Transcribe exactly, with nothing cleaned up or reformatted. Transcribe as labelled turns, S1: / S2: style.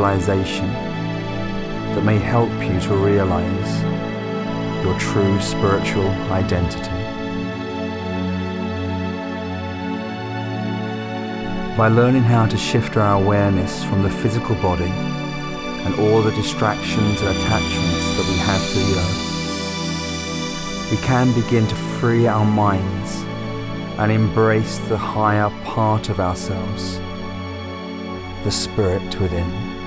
S1: visualization that may help you to realize your true spiritual identity. By learning how to shift our awareness from the physical body and all the distractions and attachments that we have to the earth, we can begin to free our minds and embrace the higher part of ourselves, the spirit within.